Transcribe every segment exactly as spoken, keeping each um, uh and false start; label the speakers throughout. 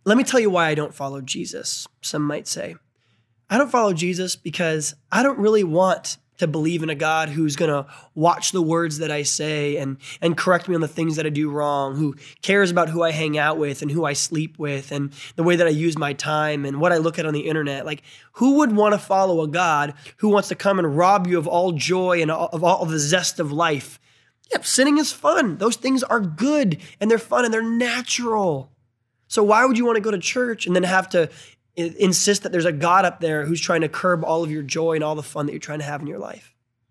Speaker 1: let me tell you why I don't follow Jesus, some might say. I don't follow Jesus because I don't really want to believe in a God who's going to watch the words that I say and, and correct me on the things that I do wrong, who cares about who I hang out with and who I sleep with and the way that I use my time and what I look at on the internet. Like, who would want to follow a God who wants to come and rob you of all joy and all, of all of the zest of life? Yep, sinning is fun. Those things are good and they're fun and they're natural. So why would you want to go to church and then have to insist that there's a God up there who's trying to curb all of your joy and all the fun that you're trying to have in your life?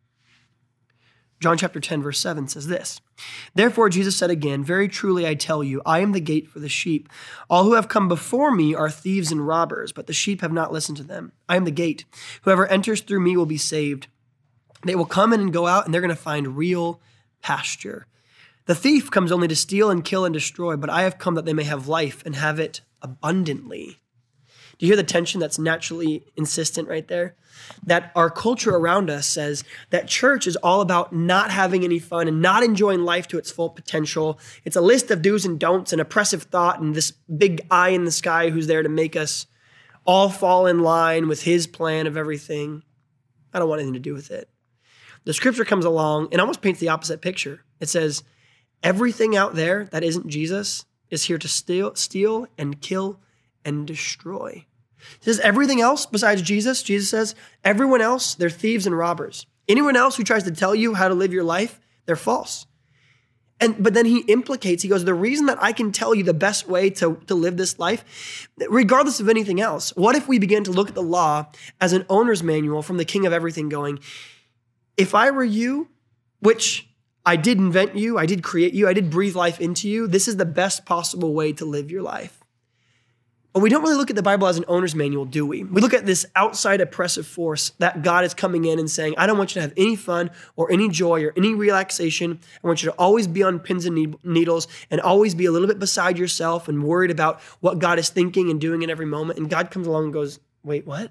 Speaker 1: John chapter ten, verse seven says this, "Therefore Jesus said again, very truly I tell you, I am the gate for the sheep. All who have come before me are thieves and robbers, but the sheep have not listened to them. I am the gate. Whoever enters through me will be saved. They will come in and go out, and they're going to find real pasture. The thief comes only to steal and kill and destroy, but I have come that they may have life and have it abundantly." Do you hear the tension that's naturally insistent right there? That our culture around us says that church is all about not having any fun and not enjoying life to its full potential. It's a list of do's and don'ts and oppressive thought and this big eye in the sky who's there to make us all fall in line with his plan of everything. I don't want anything to do with it. The scripture comes along and almost paints the opposite picture. It says, everything out there that isn't Jesus is here to steal, steal and kill and destroy. It says everything else besides Jesus, Jesus says, everyone else, they're thieves and robbers. Anyone else who tries to tell you how to live your life, they're false. And but then he implicates, he goes, the reason that I can tell you the best way to, to live this life, regardless of anything else, what if we begin to look at the law as an owner's manual from the king of everything going, if I were you, which I did invent you, I did create you, I did breathe life into you, this is the best possible way to live your life. But we don't really look at the Bible as an owner's manual, do we? We look at this outside oppressive force that God is coming in and saying, I don't want you to have any fun or any joy or any relaxation. I want you to always be on pins and needles and always be a little bit beside yourself and worried about what God is thinking and doing in every moment. And God comes along and goes, wait, what?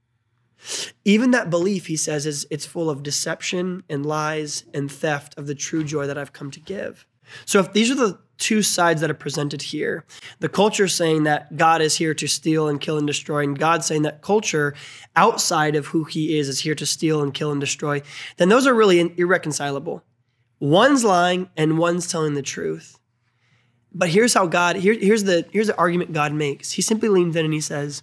Speaker 1: Even that belief, he says, is it's full of deception and lies and theft of the true joy that I've come to give. So if these are the two sides that are presented here, the culture saying that God is here to steal and kill and destroy, and God saying that culture outside of who he is is here to steal and kill and destroy, then those are really irreconcilable. One's lying and one's telling the truth. But here's how God, here, here's the here's the argument God makes. He simply leans in and he says,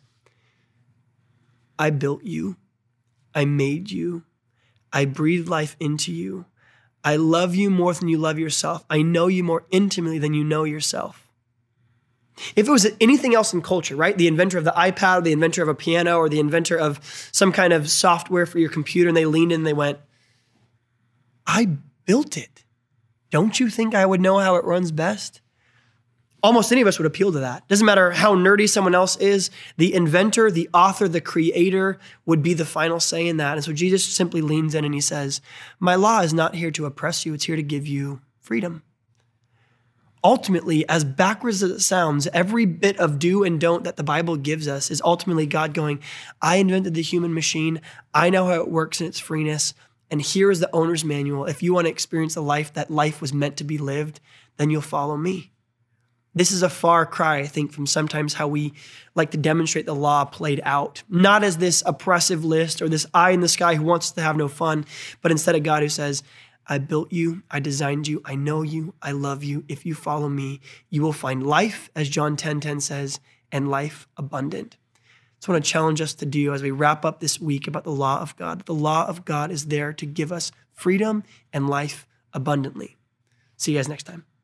Speaker 1: I built you. I made you. I breathed life into you. I love you more than you love yourself. I know you more intimately than you know yourself. If it was anything else in culture, right? The inventor of the iPad, or the inventor of a piano, or the inventor of some kind of software for your computer, and they leaned in and they went, I built it. Don't you think I would know how it runs best? Almost any of us would appeal to that. Doesn't matter how nerdy someone else is, the inventor, the author, the creator would be the final say in that. And so Jesus simply leans in and he says, my law is not here to oppress you, it's here to give you freedom. Ultimately, as backwards as it sounds, every bit of do and don't that the Bible gives us is ultimately God going, I invented the human machine, I know how it works in its freeness, and here is the owner's manual. If you want to experience the life that life was meant to be lived, then you'll follow me. This is a far cry, I think, from sometimes how we like to demonstrate the law played out. Not as this oppressive list or this eye in the sky who wants to have no fun, but instead a God who says, I built you, I designed you, I know you, I love you. If you follow me, you will find life, as John ten ten says, and life abundant. So I want to challenge us to do as we wrap up this week about the law of God. The law of God is there to give us freedom and life abundantly. See you guys next time.